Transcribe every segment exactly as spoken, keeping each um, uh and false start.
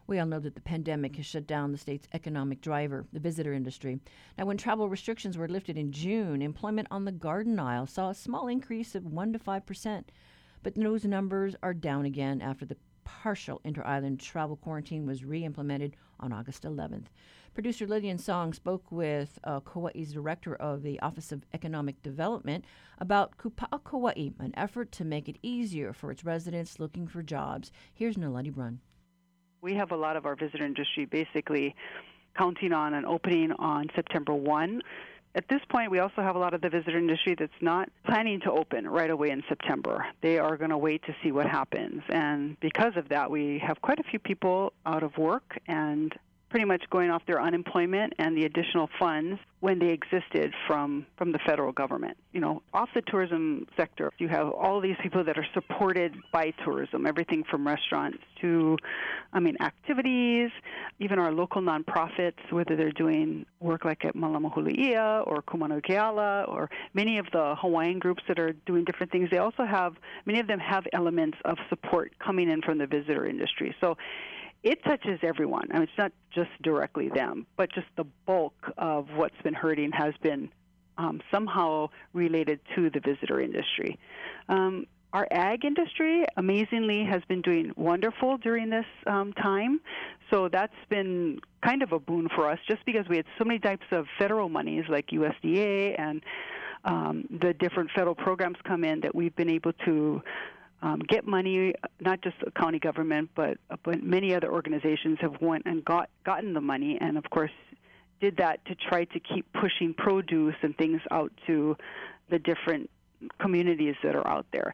We all know that the pandemic has shut down the state's economic driver, the visitor industry. Now, when travel restrictions were lifted in June, employment on the Garden Isle saw a small increase of one to five percent. But those numbers are down again after the partial inter-island travel quarantine was re-implemented on August eleventh. Producer Lillian Song spoke with uh, Kauai's director of the Office of Economic Development about Kupa'a Kauai, an effort to make it easier for its residents looking for jobs. Here's Nalani Brun. We have a lot of our visitor industry basically counting on an opening on September first. At this point, we also have a lot of the visitor industry that's not planning to open right away in September. They are going to wait to see what happens. And because of that, we have quite a few people out of work and pretty much going off their unemployment and the additional funds when they existed from, from the federal government. You know, off the tourism sector, you have all these people that are supported by tourism, everything from restaurants to, I mean, activities, even our local nonprofits, whether they're doing work like at Malamahuli'ia or Kumanokeala or many of the Hawaiian groups that are doing different things. They also have, many of them have elements of support coming in from the visitor industry. So it touches everyone. I mean, it's not just directly them, but just the bulk of what's been hurting has been um, somehow related to the visitor industry. Um, our ag industry, amazingly, has been doing wonderful during this um, time. So that's been kind of a boon for us just because we had so many types of federal monies like U S D A and um, the different federal programs come in that we've been able to Um, get money, not just the county government, but but many other organizations have went and got gotten the money, and of course did that to try to keep pushing produce and things out to the different communities that are out there.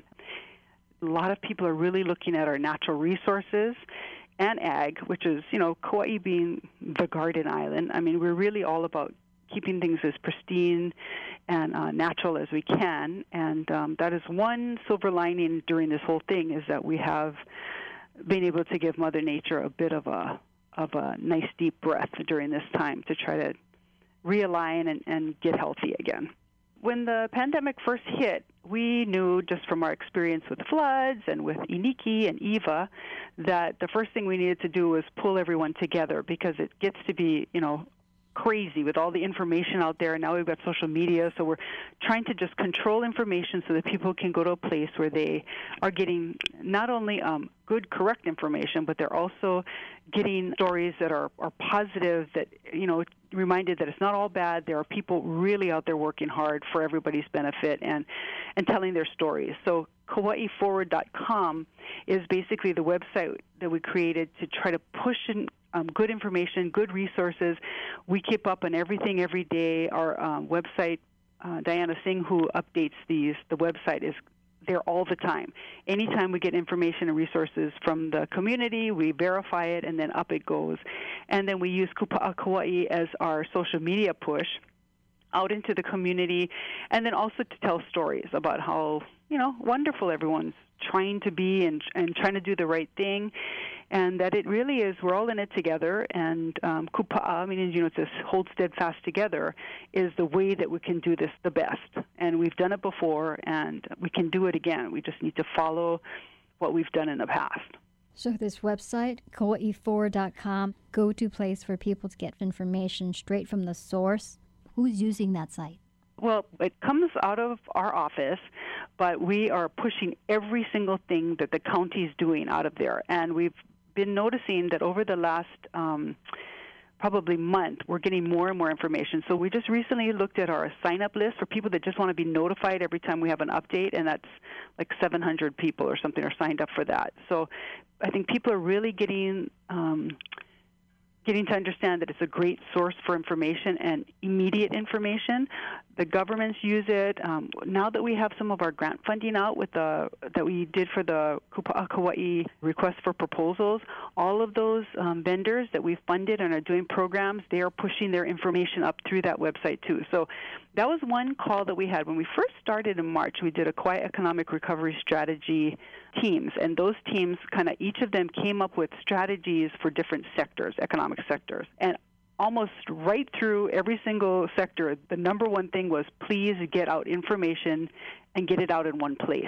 A lot of people are really looking at our natural resources and ag, which is, you know, Kauai being the Garden Island. I mean, we're really all about keeping things as pristine and uh, natural as we can. And um, that is one silver lining during this whole thing, is that we have been able to give Mother Nature a bit of a of a nice deep breath during this time to try to realign and, and get healthy again. When the pandemic first hit, we knew just from our experience with floods and with Iniki and Eva that the first thing we needed to do was pull everyone together, because it gets to be, you know, crazy with all the information out there, and now we've got social media, so we're trying to just control information so that people can go to a place where they are getting not only um, good, correct information, but they're also getting stories that are, are positive, that, you know, reminded that it's not all bad. There are people really out there working hard for everybody's benefit and, and telling their stories. So Kauai Forward dot com is basically the website that we created to try to push in um, good information, good resources. We keep up on everything every day. Our um, website, uh, Diana Singh, who updates these, the website is there all the time. Anytime we get information and resources from the community, we verify it, and then up it goes. And then we use Kupa'a Kauai as our social media push out into the community, and then also to tell stories about how, you know, wonderful everyone's trying to be and and trying to do the right thing, and that it really is, we're all in it together. And um, Kupa'a, I mean, you know, it's this hold steadfast together, is the way that we can do this the best. And we've done it before, and we can do it again. We just need to follow what we've done in the past. So this website, Kauai Forward dot com, go-to place for people to get information straight from the source. Who's using that site? Well, it comes out of our office, but we are pushing every single thing that the county is doing out of there. And we've been noticing that over the last um, probably month, we're getting more and more information. So we just recently looked at our sign-up list for people that just want to be notified every time we have an update, and that's like seven hundred people or something are signed up for that. So I think people are really getting... Um, getting to understand that it's a great source for information and immediate information. The governments use it. Um, now that we have some of our grant funding out with the that we did for the Kupa'a Kauai request for proposals, all of those um, vendors that we've funded and are doing programs, they are pushing their information up through that website too. So that was one call that we had. When we first started in March, we did a Kauai Economic Recovery Strategy teams, and those teams kind of, each of them came up with strategies for different sectors, economic sectors. And almost right through every single sector, the number one thing was, please get out information and get it out in one place.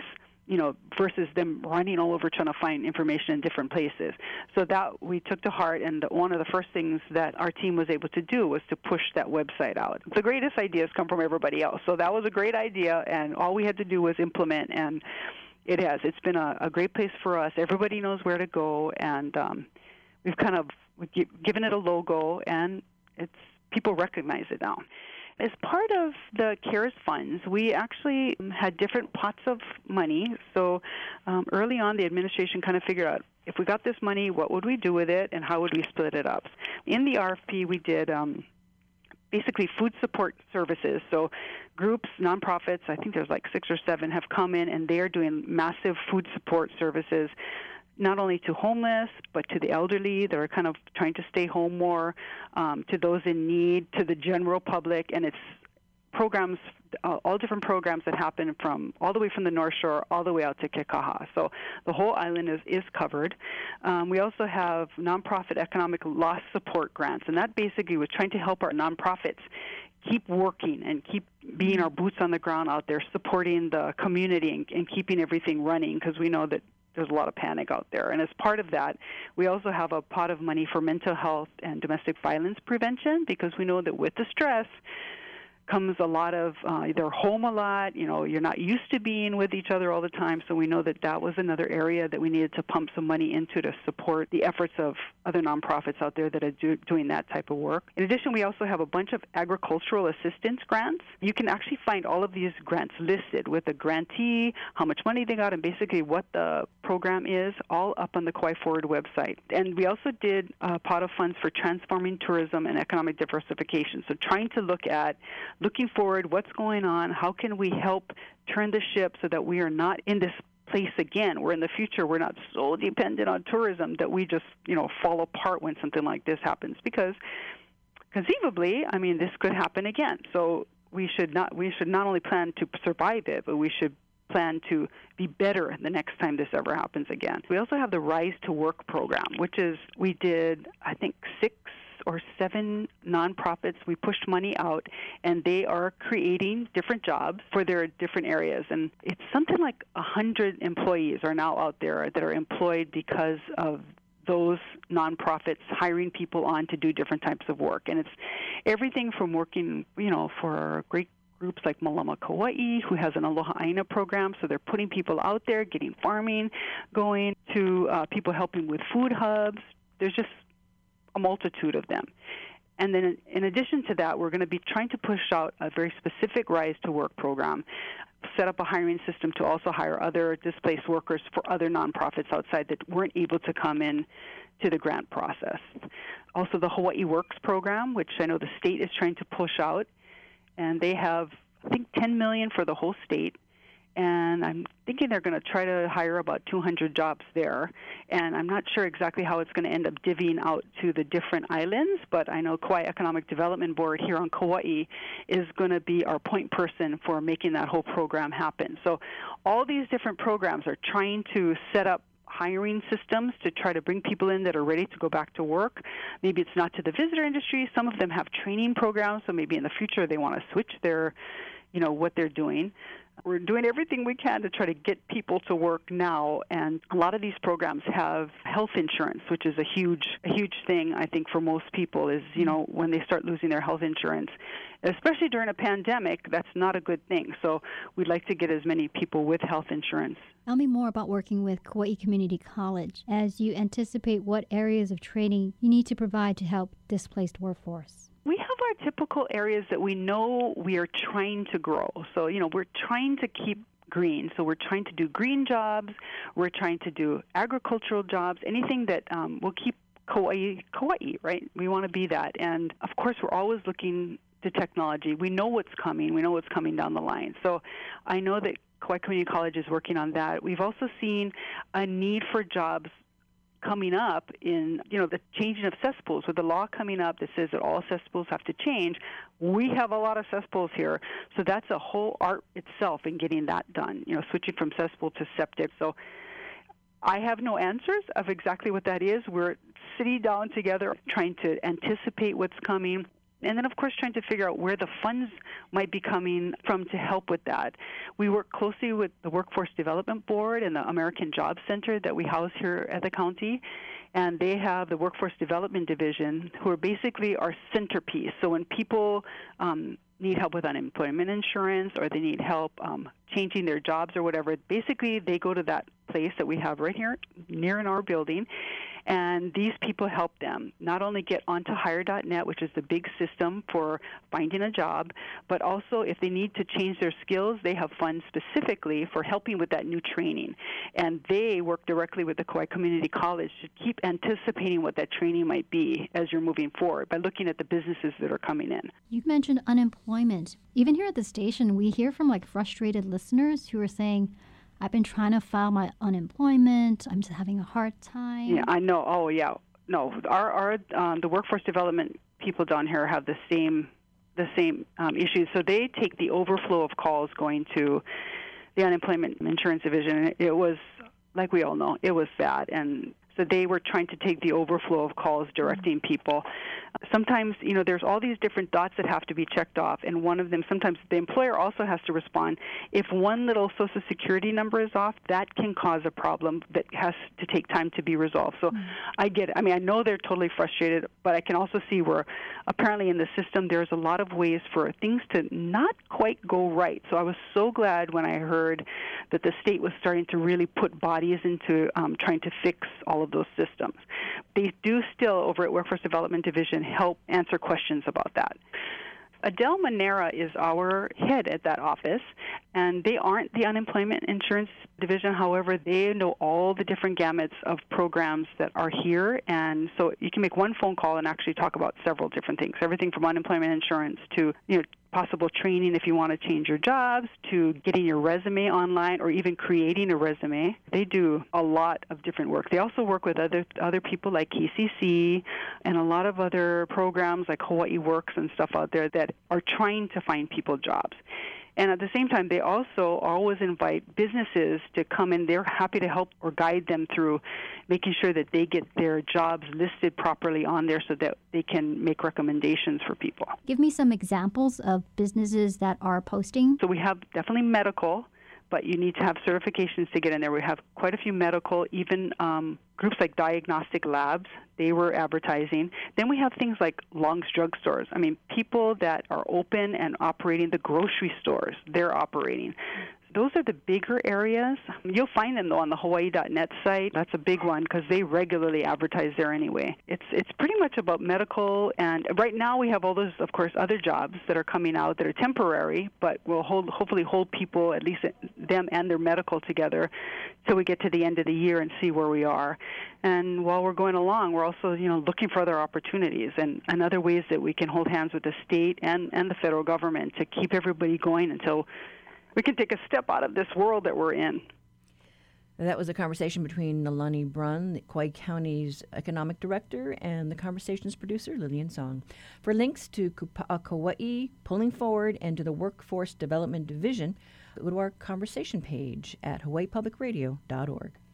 you know, versus them running all over trying to find information in different places. So that we took to heart, and the, one of the first things that our team was able to do was to push that website out. The greatest ideas come from everybody else, so that was a great idea, and all we had to do was implement, and it has. It's been a, a great place for us. Everybody knows where to go, and um, we've kind of we've given it a logo, and it's people recognize it now. As part of the CARES funds, we actually had different pots of money. So um, early on, the administration kind of figured out, if we got this money, what would we do with it, and how would we split it up? In the R F P, we did um, basically food support services. So groups, nonprofits, I think there's like six or seven, have come in, and they're doing massive food support services, not only to homeless, but to the elderly that are kind of trying to stay home more, um, to those in need, to the general public, and it's programs, uh, all different programs that happen from all the way from the North Shore all the way out to Kekaha. So the whole island is, is covered. Um, we also have nonprofit economic loss support grants, and that basically was trying to help our nonprofits keep working and keep being our boots on the ground out there, supporting the community and, and keeping everything running, because we know that there's a lot of panic out there. And as part of that, we also have a pot of money for mental health and domestic violence prevention, because we know that with the stress comes a lot of, uh, they're home a lot, you know, you're not used to being with each other all the time, so we know that that was another area that we needed to pump some money into to support the efforts of other nonprofits out there that are do, doing that type of work. In addition, we also have a bunch of agricultural assistance grants. You can actually find all of these grants listed with the grantee, how much money they got, and basically what the program is, all up on the Kauai Forward website. And we also did a pot of funds for transforming tourism and economic diversification, so trying to look at looking forward, what's going on, how can we help turn the ship so that we are not in this place again, where in the future we're not so dependent on tourism that we just, you know, fall apart when something like this happens. Because conceivably, I mean, this could happen again. So we should not we should not only plan to survive it, but we should plan to be better the next time this ever happens again. We also have the Rise to Work program, which is, we did, I think, six or seven nonprofits. We pushed money out, and they are creating different jobs for their different areas. And it's something like one hundred employees are now out there that are employed because of those nonprofits hiring people on to do different types of work. And it's everything from working, you know, for great groups like Malama Kauai, who has an Aloha Aina program, so they're putting people out there, getting farming going, to uh, people helping with food hubs. There's just a multitude of them. And then in addition to that, we're going to be trying to push out a very specific Rise to Work program, set up a hiring system to also hire other displaced workers for other nonprofits outside that weren't able to come in to the grant process. Also the Hawaii Works program, which I know the state is trying to push out, and they have, I think, ten million dollars for the whole state. And I'm thinking they're going to try to hire about two hundred jobs there. And I'm not sure exactly how it's going to end up divvying out to the different islands, but I know Kauai Economic Development Board here on Kauai is going to be our point person for making that whole program happen. So all these different programs are trying to set up hiring systems to try to bring people in that are ready to go back to work. Maybe it's not to the visitor industry. Some of them have training programs, so maybe in the future they want to switch their, you know, what they're doing. We're doing everything we can to try to get people to work now, and a lot of these programs have health insurance, which is a huge, a huge thing, I think, for most people is, you know, when they start losing their health insurance. Especially during a pandemic, that's not a good thing. So we'd like to get as many people with health insurance. Tell me more about working with Kauai Community College as you anticipate what areas of training you need to provide to help displaced workforce. We have our typical areas that we know we are trying to grow. So, you know, we're trying to keep green. So we're trying to do green jobs. We're trying to do agricultural jobs, anything that um, will keep Kauai, Kauai, right? We want to be that. And, of course, we're always looking to technology. We know what's coming. We know what's coming down the line. So I know that Kauai Community College is working on that. We've also seen a need for jobs coming up in, you know, the changing of cesspools. With the law coming up that says that all cesspools have to change, we have a lot of cesspools here. So that's a whole art itself in getting that done, you know, switching from cesspool to septic. So I have no answers of exactly what that is. We're sitting down together trying to anticipate what's coming. And then, of course, trying to figure out where the funds might be coming from to help with that. We work closely with the Workforce Development Board and the American Job Center that we house here at the county. And they have the Workforce Development Division, who are basically our centerpiece. So when people um, need help with unemployment insurance or they need help um, changing their jobs or whatever, basically they go to that place that we have right here near in our building. And these people help them not only get onto hire dot net, which is the big system for finding a job, but also if they need to change their skills, they have funds specifically for helping with that new training. And they work directly with the Kauai Community College to keep anticipating what that training might be as you're moving forward by looking at the businesses that are coming in. You mentioned unemployment. Even here at the station, we hear from like frustrated listeners who are saying, I've been trying to file my unemployment. I'm just having a hard time. Yeah, I know. Oh, yeah. No, our our um, the workforce development people down here have the same the same um, issues. So they take the overflow of calls going to the unemployment insurance division. It was, like we all know, it was bad, and so they were trying to take the overflow of calls, directing people. Sometimes, you know, there's all these different dots that have to be checked off, and one of them, sometimes the employer also has to respond. If one little Social Security number is off, that can cause a problem that has to take time to be resolved. So mm-hmm. I get it. I mean, I know they're totally frustrated, but I can also see where apparently in the system there's a lot of ways for things to not quite go right. So I was so glad when I heard that the state was starting to really put bodies into um, trying to fix all of those systems. They do still, over at Workforce Development Division, help answer questions about that. Adele Manera is our head at that office, and they aren't the unemployment insurance division. However, they know all the different gamuts of programs that are here, and so you can make one phone call and actually talk about several different things, everything from unemployment insurance to, you know, possible training if you want to change your jobs, to getting your resume online, or even creating a resume. They do a lot of different work. They also work with other other people like K C C and a lot of other programs like Hawaii Works and stuff out there that are trying to find people jobs. And at the same time, they also always invite businesses to come in. They're happy to help or guide them through making sure that they get their jobs listed properly on there so that they can make recommendations for people. Give me some examples of businesses that are posting. So we have definitely medical, but you need to have certifications to get in there. We have quite a few medical, even um, groups like Diagnostic Labs. They were advertising. Then we have things like Long's Drug Stores. I mean, people that are open and operating the grocery stores, they're operating. Those are the bigger areas. You'll find them, though, on the Hawaii dot net site. That's a big one because they regularly advertise there anyway. It's it's pretty much about medical, and right now we have all those, of course, other jobs that are coming out that are temporary, but will hold, hopefully hold people, at least them and their medical together, till we get to the end of the year and see where we are. And while we're going along, we're also, you know, looking for other opportunities and, and other ways that we can hold hands with the state and, and the federal government to keep everybody going until we can take a step out of this world that we're in. That was a conversation between Nalani Brunn, the Kauai County's economic director, and the conversation's producer, Lillian Song. For links to Kupa'a Kauai, Pulling Forward, and to the Workforce Development Division, go to our conversation page at hawaii public radio dot org.